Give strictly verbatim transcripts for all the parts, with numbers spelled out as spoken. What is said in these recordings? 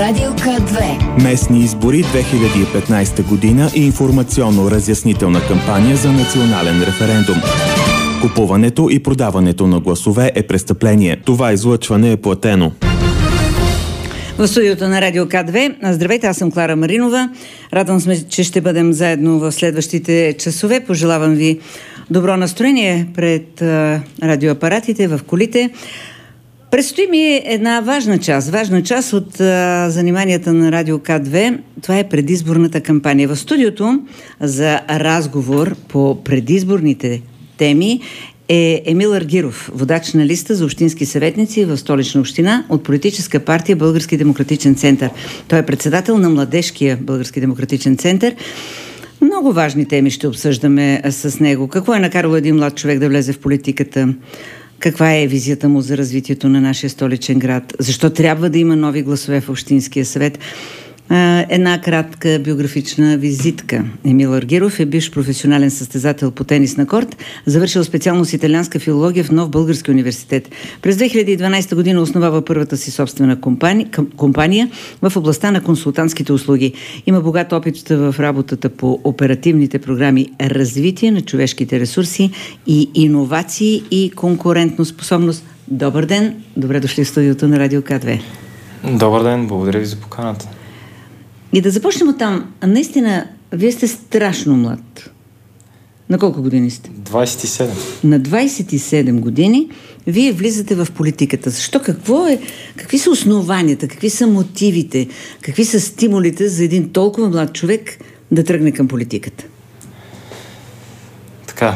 Радио К две. Местни избори две хиляди и петнайсета година и информационно-разяснителна кампания за национален референдум. Купуването и продаването на гласове е престъпление. Това излъчване е платено. В студиото на Радио К две. Здравейте, аз съм Клара Маринова. Радвам се, че ще бъдем заедно в следващите часове. Пожелавам ви добро настроение пред а, радиоапаратите, в колите. Предстои ми една важна част, важна част от а, заниманията на Радио К две. Това е предизборната кампания. В студиото за разговор по предизборните теми е Емил Аргиров, водач на листа за общински съветници в Столична община от политическа партия Български демократичен център. Той е председател на Младежкия Български демократичен център. Много важни теми ще обсъждаме с него. Какво е накарало един млад човек да влезе в политиката? Каква е визията му за развитието на нашия столичен град? Защо трябва да има нови гласове в Общинския съвет? Една кратка биографична визитка. Емил Аргиров е бивш професионален състезател по тенис на корт, завършил специалност италианска филология в Нов български университет. През две хиляди и дванайсета година основава първата си собствена компания, компания в областта на консултантските услуги. Има богат опит в работата по оперативните програми развитие на човешките ресурси и иновации и конкурентно способност. Добър ден! Добре дошли в студиото на Радио К две. Добър ден! Благодаря ви за поканата. И да започнем от там. Наистина, вие сте страшно млад. На колко години сте? двайсет и седем. На двайсет и седем години вие влизате в политиката. Защо? Какво е? Какви са основанията? Какви са мотивите? Какви са стимулите за един толкова млад човек да тръгне към политиката? Така.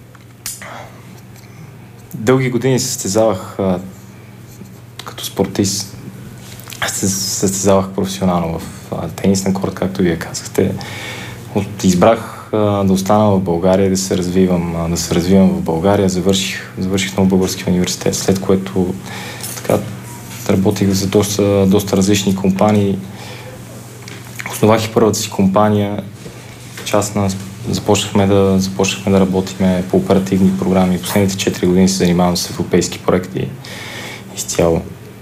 Дълги години се състезавах а, като спортист. Се състезавах професионално в а, тенис на корт, както вие казахте. От, избрах а, да остана в България, да се развивам, а, да се развивам в България. Завърших, завърших Нов български университет, след което така работих за доста, доста различни компании. Основах и първата си компания, частна. Започнахме да, започнахме да работиме по оперативни програми. Последните четири години се занимавам с европейски проекти изцяло.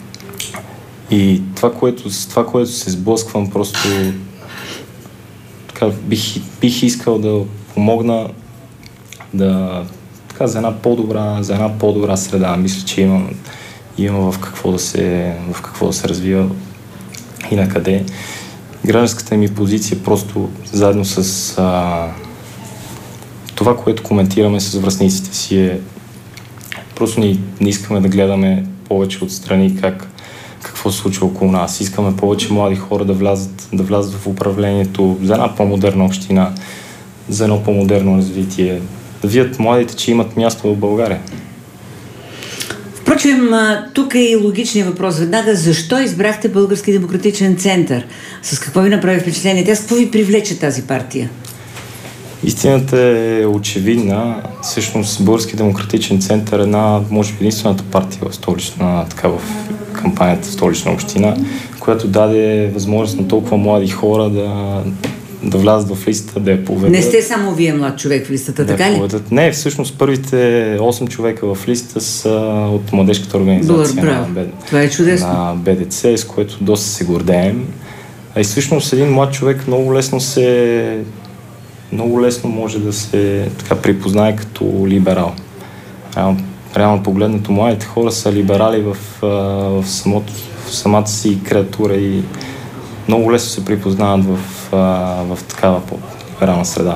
И това, което, това, което се сблъсквам, просто така, бих, бих искал да помогна да, така, за една по-добра, за една по-добра среда. Мисля, че имам, имам в какво да се, в какво да се развива и на къде. Гражданската ми позиция просто заедно с а, това, което коментираме с връстниците си е просто не, не искаме да гледаме повече отстрани как какво се случва около нас. Искаме повече млади хора да влязат, да влязат в управлението за една по-модерна община, за едно по-модерно развитие. Да видят младите, че имат място в България. Впрочем, тук е и логичният въпрос. Веднага, защо избрахте Български демократичен център? С какво ви направи впечатление? Тя с какво ви привлече тази партия? Истината е очевидна. Всъщност Български демократичен център е една, може би, единствената партия в столична, така в кампанията в Столична община, която даде възможност на толкова млади хора да, да влязат в листата, да я поведат. Не сте само вие млад човек в листата, да така ли? Поведат. Не, всъщност първите осем човека в листата са от младежката организация Добър, на, това е чудесно. на Б Д Ц, с което доста се гордеем. А и всъщност един млад човек много лесно се много лесно може да се така припознае като либерал. Реално, реално погледнато, младите хора са либерали в, в, самото, в самата си креатура и много лесно се припознават в, в такава по-либерална среда.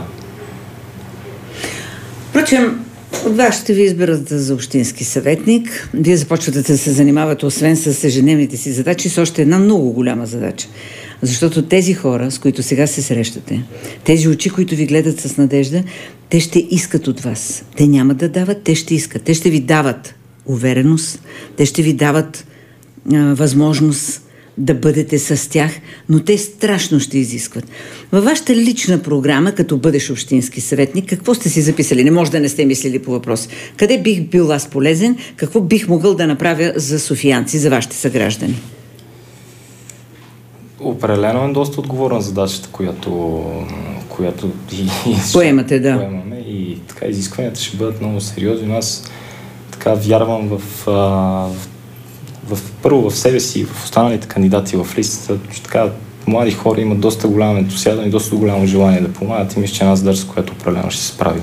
Впрочем, от вас ще ви изберат за общински съветник. Вие започвате да се занимавате, освен с ежедневните си задачи, с още една много голяма задача. Защото тези хора, с които сега се срещате, тези очи, които ви гледат с надежда, те ще искат от вас. Те няма да дават, те ще искат. Те ще ви дават увереност, те ще ви дават а, възможност да бъдете с тях, но те страшно ще изискват. Във вашата лична програма, като бъдеш общински съветник, какво сте си записали? Не може да не сте мислили по въпрос. Къде бих бил аз полезен? Какво бих могъл да направя за софиянци, за вашите съграждани? Определено е доста отговорна задачата, която, която и, поемате, да. Поемаме и така изискванията ще бъдат много сериозни. Аз така вярвам в, в, в, първо в себе си, в останалите кандидати в листата, така млади хора имат доста голям ентусиазъм и доста голямо желание да помагат и мисля, че една задача, с която определено ще се справи.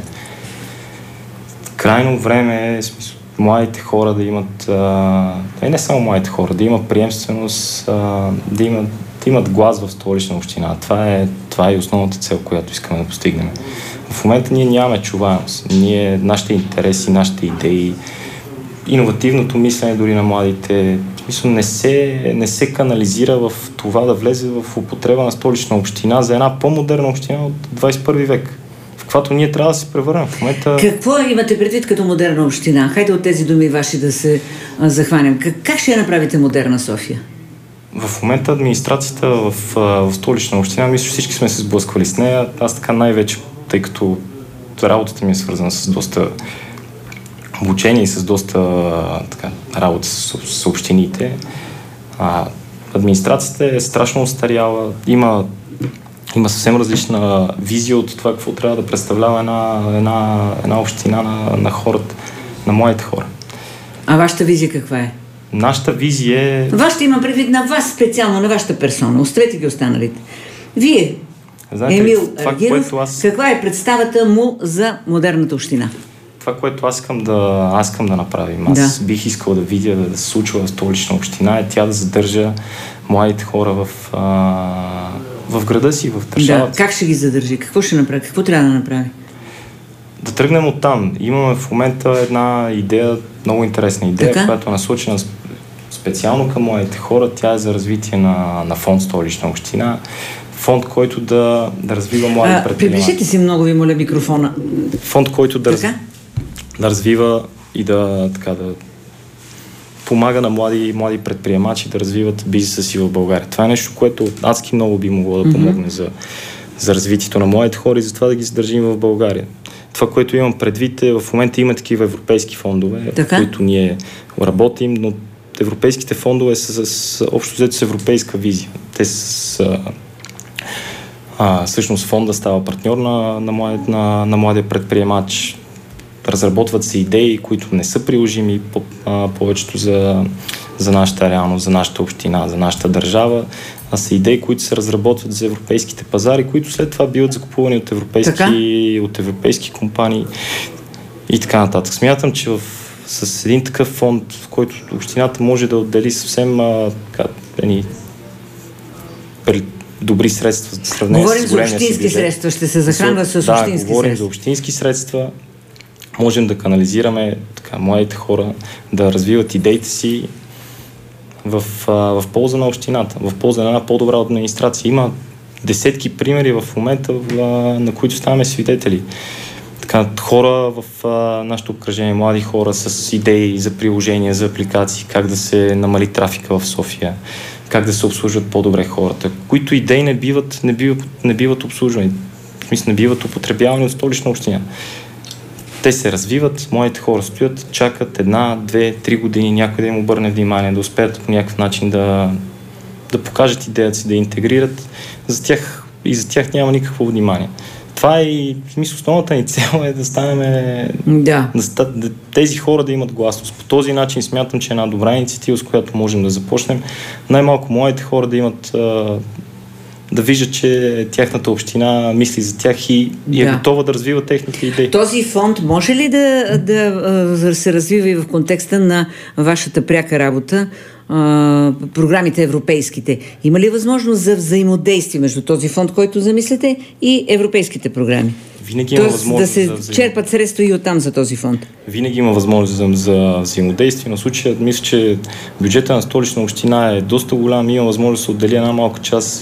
Крайно време е смисъл, младите хора да имат, а, и не само младите хора, да имат приемственост, а, да, имат, да имат глас в Столична община. Това е, това е основната цел, която искаме да постигнем. В момента ние нямаме чуваемост. Ние, нашите интереси, нашите идеи, иновативното мислене дори на младите, в смисъл не се, не се канализира в това да влезе в употреба на Столична община за една по-модерна община от двадесет и първи век, в която ние трябва да се превърнем. В момента... Какво имате предвид като модерна община? Хайде от тези думи ваши да се а, захванем. Как, как ще я направите модерна София? В момента администрацията в, в Столична община, мисля, всички сме се сблъсквали с нея. Аз така най-вече, тъй като работата ми е свързана с доста обучение и с доста така, работа с, с общините. А, администрацията е страшно устаряла. Има, има съвсем различна визия от това, какво трябва да представлява една, една, една община на, на хората, на младите хора. А вашата визия каква е? Нашата визия е... Вашата има предвид на вас специално, на вашата персона. Оставете ги останалите. Вие, знаете, Емил Аргиров, аз... каква е представата му за модерната община? Това, което аз искам да, аз искам да направим, аз да. бих искал да видя да, да се случва в Столична община, е тя да задържа младите хора в, а, в града си, в държавата. Да, как ще ги задържи? Какво ще направи? Какво трябва да направи? Да тръгнем от там. Имаме в момента една идея, много интересна идея, така? Която е насочена специално към младите хора. Тя е за развитие на, на фонд Столична община. Фонд, който да, да развива млади предприемачи. Приближете си, много ви моля, микрофона. Фонд, който да, раз, да развива и да, така, да помага на млади, млади предприемачи да развиват бизнеса си в България. Това е нещо, което адски много би могло да помогне mm-hmm. за, за развитието на младите хора и за това да ги задържим в България. Това, което имам предвид е, в момента има такива европейски фондове, в които ние работим, но европейските фондове са с, общо взето с европейска визия. Те са а, всъщност фонда става партньор на, на, млади, на, на младия предприемач. Разработват се идеи, които не са приложими по, а, повечето за, за нашата реалност, за нашата община, за нашата държава, а са идеи, които се разработват за европейските пазари, които след това биват закупувани от европейски, от европейски компании и така нататък. Смятам, че в, с един такъв фонд, в който общината може да отдели съвсем а, така, едни добри средства в сравнение говорим с големия за общински си средства, ще се захранва с да, общински говорим средства. за общински средства. Можем да канализираме така, младите хора да развиват идеите си в, а, в полза на общината, в полза на една по-добра администрация. Има десетки примери в момента, в, а, на които ставаме свидетели. Така, хора в а, нашето обкръжение, млади хора с идеи за приложения, за апликации, как да се намали трафика в София, как да се обслужват по-добре хората, които идеи не биват, не биват, не биват обслужвани, в смисъл не биват употребявани от Столична община. Те се развиват, младите хора стоят, чакат една, две, три години, някой да им обърне внимание, да успеят по някакъв начин да, да покажат идеята си, да интегрират. За тях, и за тях няма никакво внимание. Това е и, в смисъл, основната ни цел е да станем, да. Да, да, тези хора да имат гласност. По този начин смятам, че е една добра инициатива, с която можем да започнем. Най-малко младите хора да имат, да виждат, че тяхната община мисли за тях и, и е да. готова да развива техните идеи. Този фонд може ли да, да, да се развива и в контекста на вашата пряка работа, програмите европейските? Има ли възможност за взаимодействие между този фонд, който замислите, и европейските програми? Винаги има възможност да се за взаим... черпат средства и оттам за този фонд. Винаги има възможност за, за взаимодействие, но в случая мисля, че бюджета на Столична община е доста голям и има възможност да се отдели една малка част,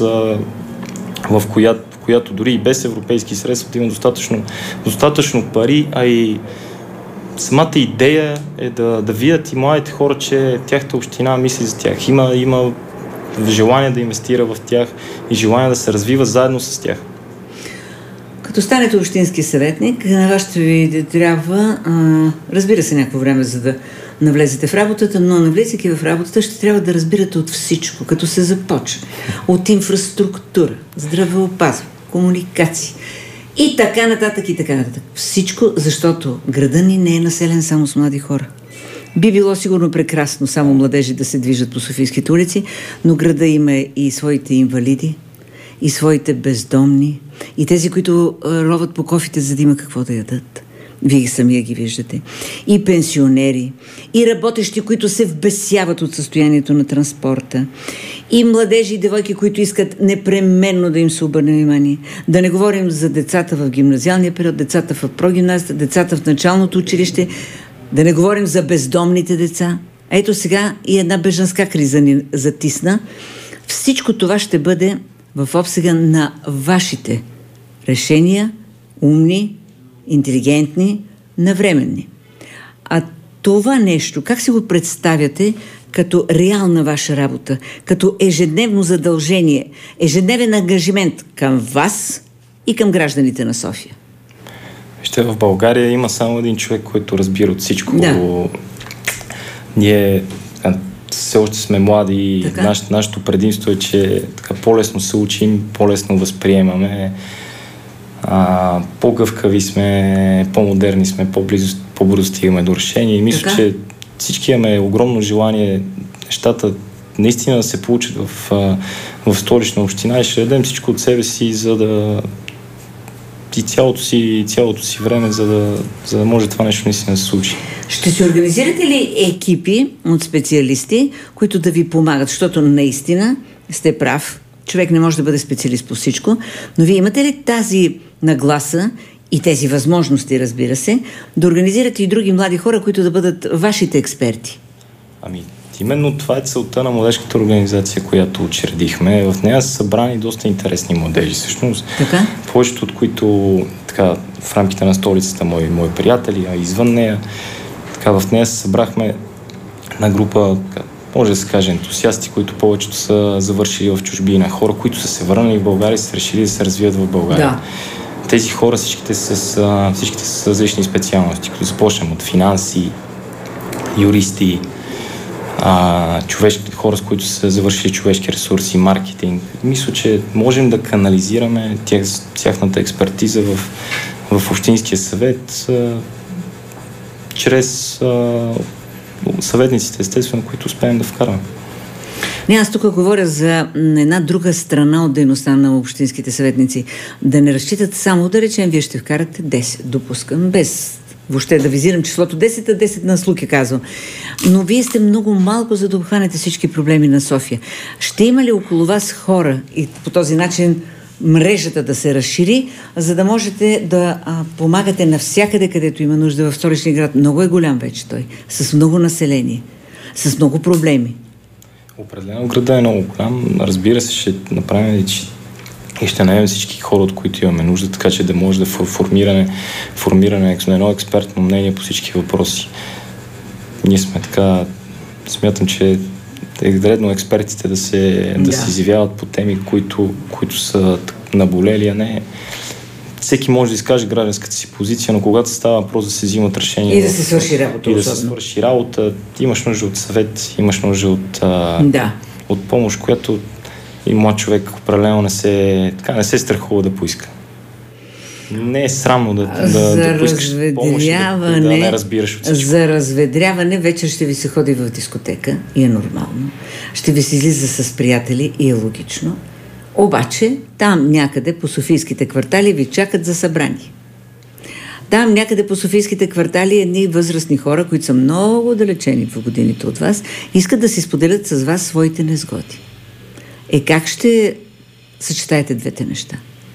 в която, в която дори и без европейски средства да има достатъчно, достатъчно пари, а и самата идея е да, да видят и младите хора, че тяхната община мисли за тях. Има, има желание да инвестира в тях и желание да се развива заедно с тях. Като станете общински съветник, на вас ще ви трябва, а, разбира се, някакво време, за да навлезете в работата, но навлизайки в работата ще трябва да разбирате от всичко, като се започне. От инфраструктура, здравеопазване, комуникации и така нататък и така нататък. Всичко, защото града ни не е населен само с млади хора. Би било сигурно прекрасно само младежи да се движат по софийските улици, но града има и своите инвалиди, и своите бездомни, и тези, които роват по кофите, за да има какво да ядат. Вие самия ги виждате. И пенсионери, и работещи, които се вбесяват от състоянието на транспорта, и младежи и девойки, които искат непременно да им се обърне внимание. Да не говорим за децата в гимназиалния период, децата в прогимназията, децата в началното училище, да не говорим за бездомните деца. Ето сега и една бежанска криза ни затисна. Всичко това ще бъде в обсега на вашите решения, умни, интелигентни, навременни. А това нещо, как си го представяте като реална ваша работа, като ежедневно задължение, ежедневен ангажимент към вас и към гражданите на София? Вижте, в България има само един човек, който разбира от всичко. Да. Ние все още сме млади и наш, нашето предимство е, че така по-лесно се учим, по-лесно възприемаме, а, по-гъвкави сме, по-модерни сме, по-близо, по-бързо стигаме до решение. И мисля, така? че всички имаме огромно желание нещата наистина да се получат в, в Столична община и ще дадем всичко от себе си, за да и цялото си, цялото си време, за да, за да може това нещо наистина да се случи. Ще се организирате ли екипи от специалисти, които да ви помагат? Защото наистина сте прав. Човек не може да бъде специалист по всичко, но вие имате ли тази нагласа и тези възможности, разбира се, да организирате и други млади хора, които да бъдат вашите експерти? Ами, именно това е целта на младежката организация, която учредихме. В нея са събрани доста интересни младежи. Всъщност, така? Повечето от които така, в рамките на столицата мои, мои приятели, а извън нея, така, в нея се събрахме една група, така, може да се каже, ентусиасти, които повечето са завършили в чужбина. Хора, които са се върнали в България и са решили да се развият в България. Да. Тези хора всичките са, всичките са с различни специалности, като започнем от финанси, юристи, а, човешки хора, с които са завършили човешки ресурси, маркетинг. Мисля, че можем да канализираме тях, тяхната експертиза в, в Общинския съвет а, чрез а, съветниците, естествено, които успеем да вкараме. Не, аз тук говоря за една друга страна от дейността на общинските съветници. Да не разчитат само, да речем, вие ще вкарате десет, допускам, без въобще да визирам числото десет, а десет на слуки казвам. Но вие сте много малко, за да обхванете всички проблеми на София. Ще има ли около вас хора и по този начин мрежата да се разшири, за да можете да а, помагате навсякъде, където има нужда в столичния град? Много е голям вече той, с много население, с много проблеми. Определено града е много голям. Разбира се, ще направим и ще наемем всички хора, от които имаме нужда, така че да може да формираме, формираме едно експертно мнение по всички въпроси. Ние сме така, смятам, че е редно експертите да се, да. да се изявяват по теми, които, които са наболели, а не всеки може да изкаже гражданската си позиция, но когато става въпрос да се взимат решения и да се свърши работа, и да се свърши работа, имаш нужда от съвет, имаш нужда от, а, да. от помощ, която и млад човек определено не се, така, не се страхува да поиска. Не е срамно да, да, да поискаш помощ и да, да не разбираш от всичко. За разведряване вечер ще ви се ходи в дискотека и е нормално. Ще ви се излиза с приятели и е логично. Обаче там някъде по софийските квартали ви чакат за събрание. Там някъде по софийските квартали едни възрастни хора, които са много далечени в годините от вас, искат да си споделят с вас своите незгоди. Е, как ще съчетаете двете неща?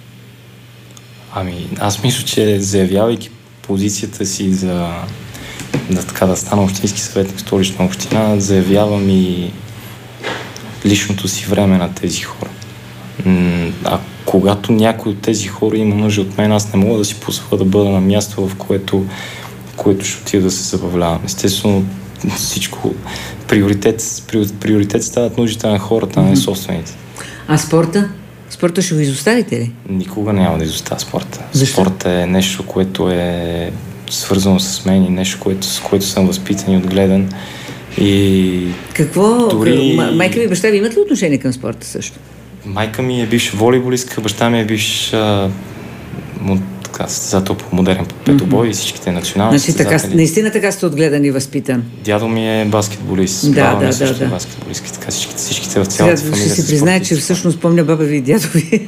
Ами, аз мисля, че заявявайки позицията си за да, така, да стана общински съветник в Столична община, заявявам и личното си време на тези хора. А когато някой от тези хора има нужда от мен, аз не мога да си позволя да бъда на място, в което, в което ще отида да се забавлявам. Естествено, всичко приоритет, приоритет стават нуждите на хората, а не собствените. А спорта? Спорта ще го изоставите ли? Никога няма да изоставя спорта. Защо? Спорта е нещо, което е свързано с мен и нещо, което, с което съм възпитан и отгледан. И какво? дори... Майка ми и баща ви имат ли отношение към спорта също? Майка ми е бивш волейболистка, баща ми е бивш а, така, състезател по модерен петобой mm-hmm. и всичките национални значи, състезатели. Така, наистина така сте отгледан и възпитан. Дядо ми е баскетболист, да, баба ми да, също да, е да. баскетболистки, така всичките, всичките в цялата сега, фамилия. Ще си призная, че всъщност помня баба ви и дядо ви.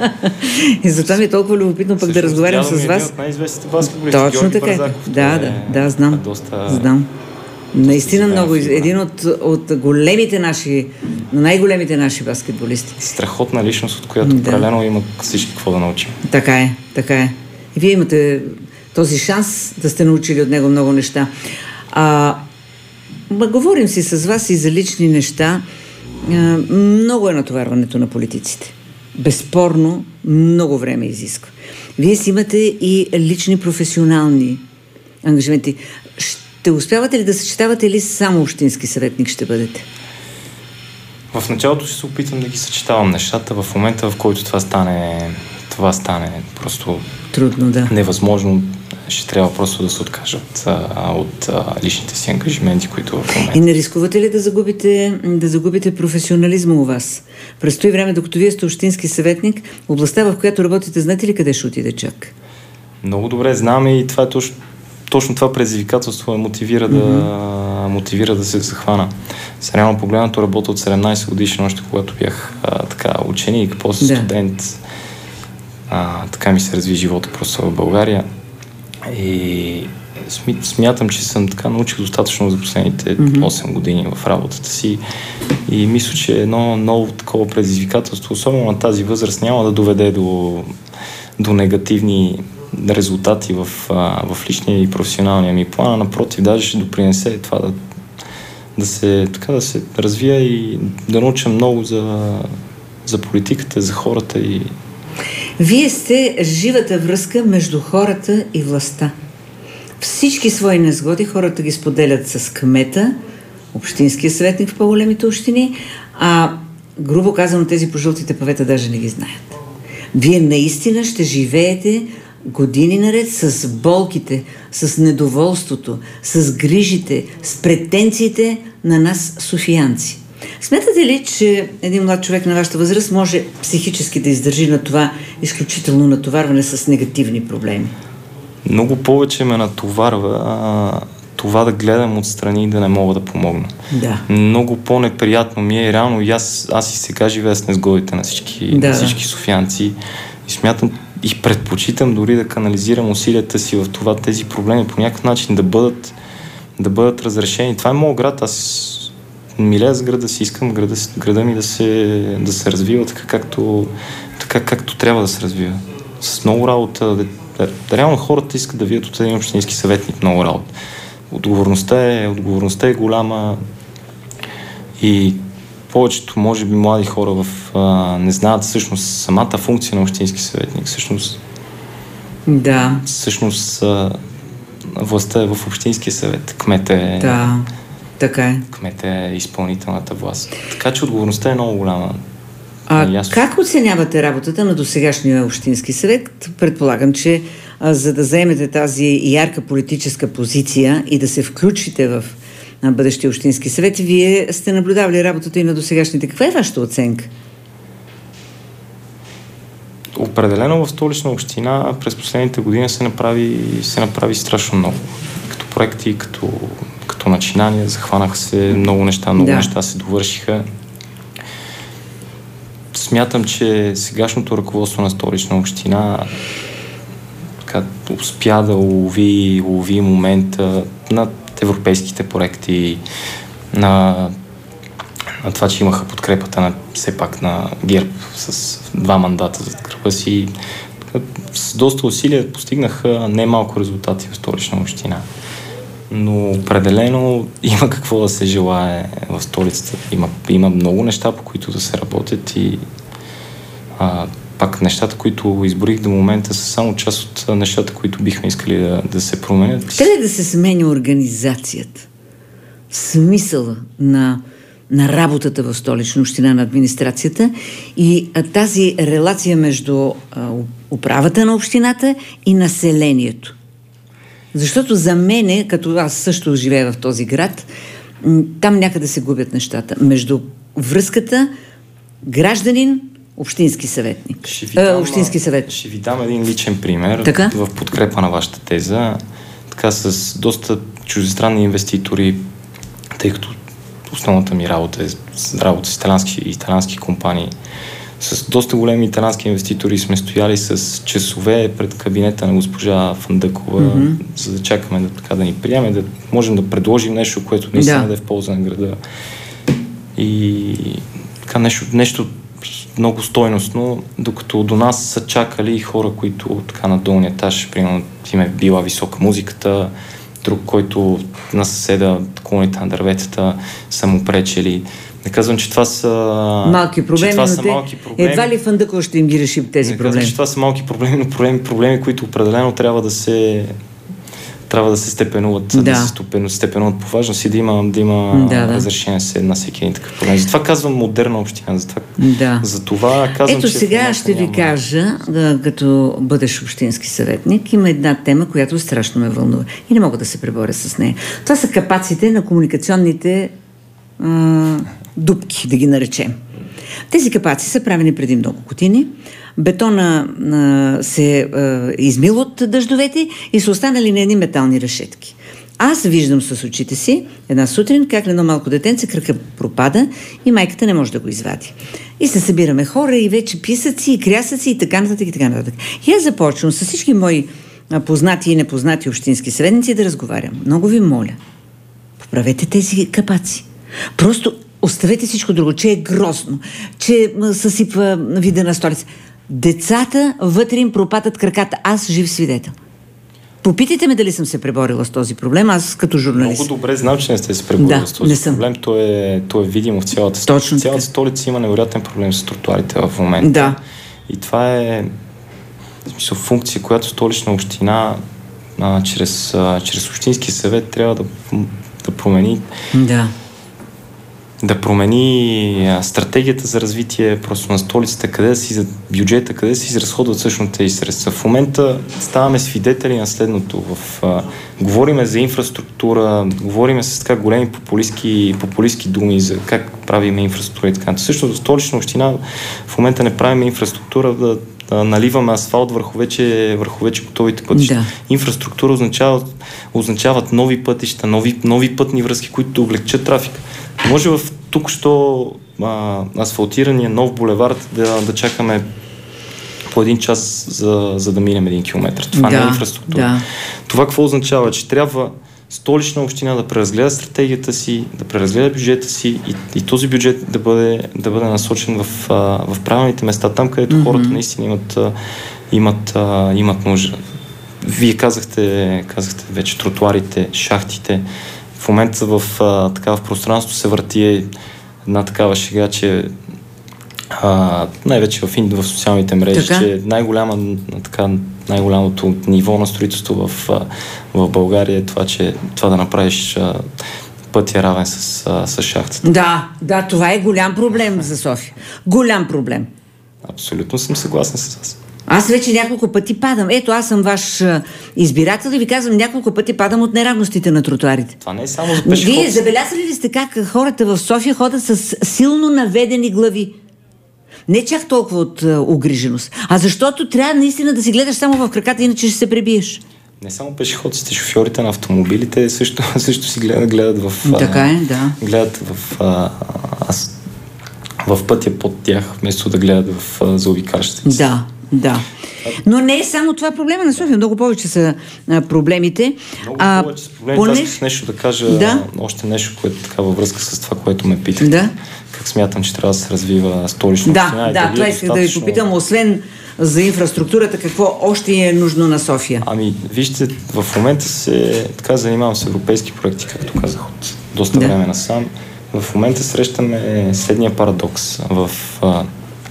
И затова ми е толкова любопитно пък да разговарям с вас. Дядо ми е един от най-известните баскетболисти. Точно така. Барзаков, да, да, да, знам. Е доста... Знам. Наистина много. Един от, от големите наши, най-големите наши баскетболисти. Страхотна личност, от която да. Определено има всички какво да научим. Така е, така е. И вие имате този шанс да сте научили от него много неща. А, ма, говорим си с вас и за лични неща. А, много е натоварването на политиците. Безспорно, много време изисква. Вие си имате и лични професионални ангажименти. Ще успявате ли да съчетавате или само общински съветник ще бъдете? В началото ще се опитам да ги съчетавам нещата. В момента, в който това стане, това стане просто трудно, да. Невъзможно, ще трябва просто да се откажат а, от а, личните си ангажименти, които в момента... И не рискувате ли да загубите, да загубите професионализма у вас? През това време, докато вие сте общински съветник, областта, в която работите, знаете ли къде ще отиде чак? Много добре знам и това е точно Точно това предизвикателство ме мотивира, mm-hmm. да, мотивира да се захвана. С реално погледнато работя от седемнайсет годишна, още когато бях а, така, ученик, после да. студент. А, така ми се разви живота просто в България. И смятам, че съм така научил достатъчно за последните mm-hmm. осем години в работата си. И мисля, че едно ново такова предизвикателство, особено на тази възраст, няма да доведе до, до негативни резултати в, в личния и професионалния ми план, а напротив, даже ще допринесе това да, да, се, така, да се развия и да науча много за, за политиката, за хората. И... Вие сте живата връзка между хората и властта. Всички свои незгоди хората ги споделят с кмета, общинския съветник в по-големите общини, а грубо казано тези по жълтите павета даже не ги знаят. Вие наистина ще живеете години наред с болките, с недоволството, с грижите, с претенциите на нас софиянци. Смятате ли, че един млад човек на вашата възраст може психически да издържи на това изключително натоварване с негативни проблеми? Много повече ме натоварва а, това да гледам отстрани и да не мога да помогна. Да. Много по-неприятно ми е. Реално и аз, аз и сега живея с незгодите на всички, да. на всички софиянци и смятам и предпочитам дори да канализирам усилията си в това тези проблеми по някакъв начин да бъдат, да бъдат разрешени. Това е моят град. Аз милея с града си, искам града, града ми да се, да се развива така както, така както трябва да се развива. С много работа. Да, да, реално хората искат да видят от един общински съветник много работа. Отговорността е, отговорността е голяма и повечето, може би, млади хора в, а, не знаят всъщност самата функция на общински съветник. Всъщност, да. всъщност а, властта е в общинския съвет. Кмет е, да, така е. Кмет е изпълнителната власт. Така че отговорността е много голяма. А как оценявате работата на досегашния общински съвет? Предполагам, че а, за да заемете тази ярка политическа позиция и да се включите в на бъдещия общински съвет, вие сте наблюдавали работата и на досегашните. Каква е вашата оценка? Определено в Столична община през последните години се направи, се направи страшно много. Като проекти, като, като начинания, захванаха се много неща, много да. неща се довършиха. Смятам, че сегашното ръководство на Столична община така, успя да улови, улови момента на европейските проекти, на, на това, че имаха подкрепата на все пак на ГЕРБ с два мандата зад гърба си. С доста усилия постигнаха немалко резултати в Столична община. Но определено има какво да се желае в столицата. Има, има много неща, по които да се работят и а, пак нещата, които изборих до момента, са само част от нещата, които бихме искали да, да се променят. Трябва да се сменя организацията, смисъла на, на работата в Столична община, на администрацията и а, тази релация между а, управата на общината и населението. Защото за мене, като аз също живея в този град, там някъде се губят нещата. Между връзката гражданин, общински съветник. Ще ви дам, а, общински съвет. Ще ви дам един личен пример така? в подкрепа на вашата теза. Така с доста чуждестранни инвеститори, тъй като основната ми работа е работа с италиански, италиански компании. С доста големи италиански инвеститори сме стояли с часове пред кабинета на госпожа Фандъкова, mm-hmm. за да чакаме да, така, да ни приеме, да можем да предложим нещо, което наистина да. да е в полза на града. И така нещо, нещо много стойностно, докато до нас са чакали хора, които така на долния етаж, примерно им е била висока музиката, друг, който на съседа клоните на дърветата са му пречели. Не казвам, че това са малки проблеми, това но са те... малки проблеми. Едва ли Фандъкова ще им ги реши тези не проблеми? Не казвам, че това са малки проблеми, но проблеми, проблеми, които определено трябва да се трябва да се степенуват, да, да се степенуват по важност и да има, да има да, да. разрешение на всеки един такъв проблем. Затова казвам модерна община. Затова, да. затова казвам, Ето че сега ще ви няма... кажа, да, като бъдеш общински съветник, има една тема, която страшно ме вълнува и не мога да се преборя с нея. Това са капаците на комуникационните а, дупки, да ги наречем. Тези капаци са правени преди много години. Бетона а, се а, измил от дъждовете и са останали на едни метални решетки. Аз виждам с очите си една сутрин как едно малко детенце кръка пропада и майката не може да го извади. И се събираме хора и вече писъци, и крясъци и така нататък и така нататък. И аз започвам с всички мои познати и непознати общински съветници да разговарям. Много ви моля, поправете тези капаци. Просто оставете всичко друго, че е грозно, че съсипва вида на столица. Децата вътре им пропадат краката. Аз жив свидетел. Попитайте ме дали съм се преборила с този проблем, аз като журналист. Много добре знам, че не сте се преборила да, с този проблем. Той е, той е видимо в цялата столица. Точно цялата столица има невероятен проблем с тротуарите в момента. Да. И това е в смисъл, функция, която Столична община а, чрез, а, чрез Общински съвет трябва да, да промени. Да. да промени стратегията за развитие просто на столицата, къде да си за бюджета, къде да си изразходват всъщност тези средства. В момента ставаме свидетели на следното. В, а, говориме за инфраструктура, говориме с така големи популистки, популистки думи за как правим инфраструктура и така. Всъщност в Столична община в момента не правим инфраструктура, да, да наливаме асфалт върху вече, върху вече готовите пътища. Да. Инфраструктура означава, означават нови пътища, нови, нови пътни връзки, които да облегчат трафика. Може в тук-що а, асфалтирания нов булевард да, да чакаме по един час, за, за да минем един километр. Това да, не е инфраструктура. Да. Това какво означава? Че трябва Столична община да преразгледа стратегията си, да преразгледа бюджета си и, и този бюджет да бъде, да бъде насочен в, а, в правилните места, там където mm-hmm. хората наистина имат, а, имат, а, имат нужда. Вие казахте, казахте вече тротуарите, шахтите. В момента в, а, така, в пространството се върти една такава шега, че а, най-вече в, в социалните мрежи, така? Че най-голяма, така, най-голямото ниво на строителство в, в България е това, че това да направиш а, пътя равен с, а, с шахтата. Да, да, това е голям проблем за София. Голям проблем. Абсолютно съм съгласен с вас. Аз вече няколко пъти падам. Ето, аз съм ваш избирател и ви казвам, няколко пъти падам от неравностите на тротуарите. Това не е само за пешеход. Вие забелязали ли сте как хората в София ходят с силно наведени глави? Не чак толкова от а, огриженост, а защото трябва наистина да си гледаш само в краката, иначе ще се пребиеш. Не само пешеходците, шофьорите на автомобилите също, също си гледат, гледат в... Така е, да. Гледат в... А, аз, в пътя под тях, вместо да гледат в а, заобикалящите. Да. Да. Но не е само това проблема на София. Много повече са а, проблемите. Много а, повече са проблемите. Поне... Аз исках нещо да кажа, да? Още нещо, което е така във връзка с това, което ме питахте. Да. Как смятам, че трябва да се развива Столична да, община. Да, това исках да ви попитам. Освен за инфраструктурата, какво още е нужно на София? Ами, вижте, в момента се така занимавам с европейски проекти, както казах, от доста да. време насам. В момента срещаме следния парадокс. В а,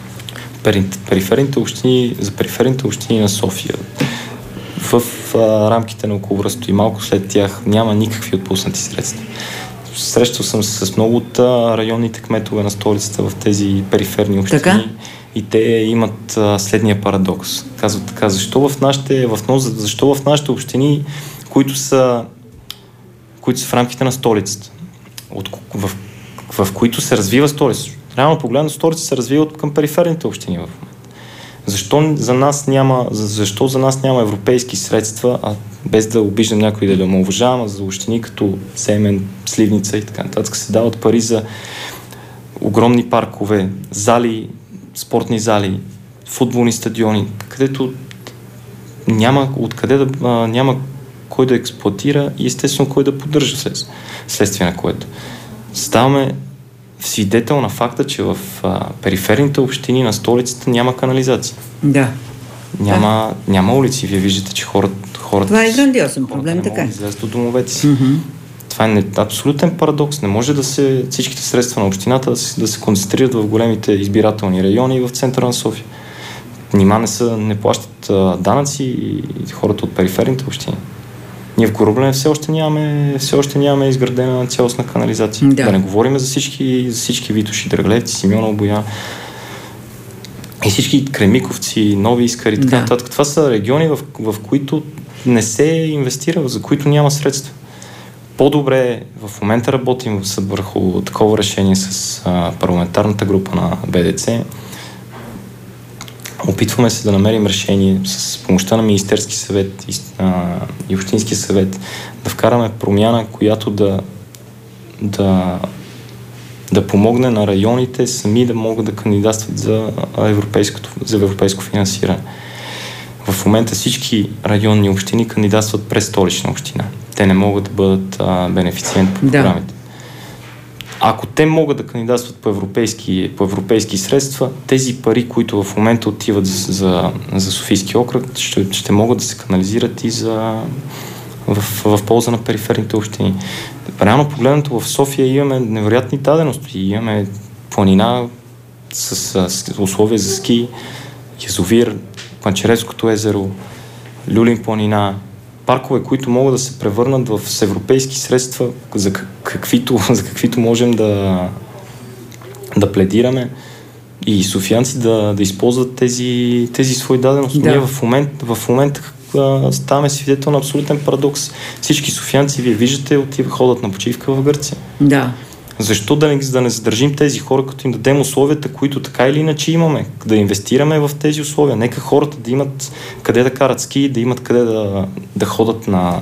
периферните общини, за периферните общини на София. В а, рамките на околовръсто и малко след тях няма никакви отпуснати средства. Срещал съм се с много от а, районните кметове на столицата в тези периферни общини. Така? И те имат а, следния парадокс. Казват така, защо в нашите, в, защо в нашите общини, които са, които са в рамките на столицата, от, в, в, в които се развива столица, Реално погледно, столица се развива към периферните общини в момента. Защо за нас няма, защо за нас няма европейски средства, а без да обиждам някой да ме уважавам, за общини като Семен, Сливница и така нататък се дават пари за огромни паркове, зали, спортни зали, футболни стадиони, където няма откъде да, а, няма кой да експлоатира и естествено кой да поддържа след, следствие на което. Ставаме свидетел на факта, че в а, периферните общини на столицата няма канализация. Да. Няма, да. няма улици. Вие виждате, че хората... хората Това е грандиозен проблем, така е. Не излязат от домовете си. Mm-hmm. Това е не, абсолютен парадокс. Не може да се всичките средства на общината да се, да се концентрират в големите избирателни райони и в центъра на София. Нима не, са, не плащат а, данъци и, и хората от периферните общини. Ние в Гороблен все още нямаме, все още нямаме изградена цялостна канализация. Да, да не говорим за всички, за всички Витоши, Драглевци, Симеонова боя и всички Кремиковци, Нови Искър и така да. нататък. Това са региони, в, в които не се инвестира, за които няма средства. По-добре в момента работим върху такова решение с а, парламентарната група на Б Д Ц. Опитваме се да намерим решение с помощта на Министерски съвет и, а, и Общински съвет да вкараме промяна, която да, да, да помогне на районите сами да могат да кандидатстват за, европейското, за европейско финансиране. В момента всички районни общини кандидатстват през Столична община. Те не могат да бъдат а, бенефициент по програмите. Да. Ако те могат да кандидатстват по европейски, по европейски средства, тези пари, които в момента отиват за, за, за Софийски окръг, ще, ще могат да се канализират и за, в, в полза на периферните общини. Реално погледнато в София имаме невероятни дадености. Имаме планина с, с условия за ски, язовир, Панчереското езеро, Люлин планина, паркове, които могат да се превърнат в с европейски средства, за каквито, за каквито можем да, да пледираме и софиянци да, да използват тези, тези свои дадености. Да. Ние в момента в момент, ставаме свидетел на абсолютен парадокс. Всички софиянци, вие виждате, отива ходят на почивка в Гърция. Да. Защо да не, да не задържим тези хора, като им дадем условията, които така или иначе имаме, да инвестираме в тези условия? Нека хората да имат къде да карат ски, да имат къде да, да ходят на,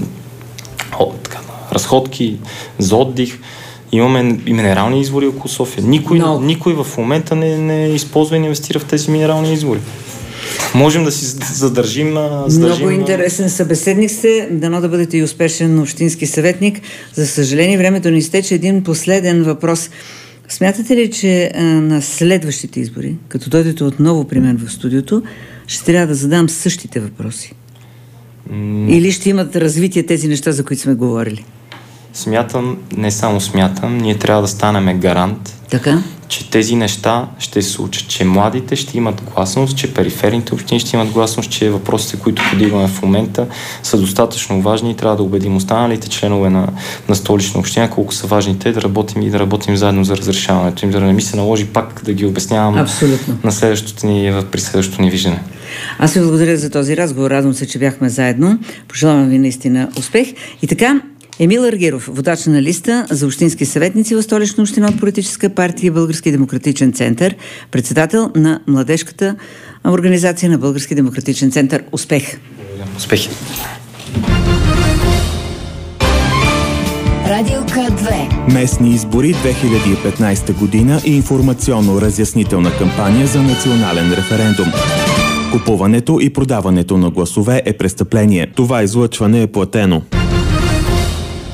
о, така, на разходки, за отдих. Имаме и минерални извори около София. Никой, no. никой в момента не, не използва и не инвестира в тези минерални извори. Можем да си задържим... задържим... Много интересен събеседник сте. Дано да бъдете и успешен общински съветник. За съжаление, времето ни изтече. Един последен въпрос. Смятате ли, че а, на следващите избори, като дойдете отново при мен в студиото, ще трябва да задам същите въпроси? Mm. Или ще имат развитие тези неща, за които сме говорили? Смятам, не само смятам, ние трябва да станем гарант, така? Че тези неща ще се случат, че младите ще имат гласност, че периферните общини ще имат гласност, че въпросите, които подигваме в момента, са достатъчно важни и трябва да убедим останалите членове на, на Столична община, колко са важни те, да работим и да работим заедно за разрешаването им, да не ми се наложи пак да ги обяснявам Абсолютно. на следващото ни, при следващото ни виждане. Аз ви благодаря за този разговор. Радвам се, че бяхме заедно. Пожелавам ви наистина успех. И така, Емил Аргиров, водач на листа за общински съветници в Столична община от политическа партия Български демократичен център, председател на младежката организация на Български демократичен център. Успех! Успехи! Радио К две. Местни избори две хиляди и петнайсета година и информационно-разяснителна кампания за национален референдум. Купуването и продаването на гласове е престъпление. Това излъчване е платено.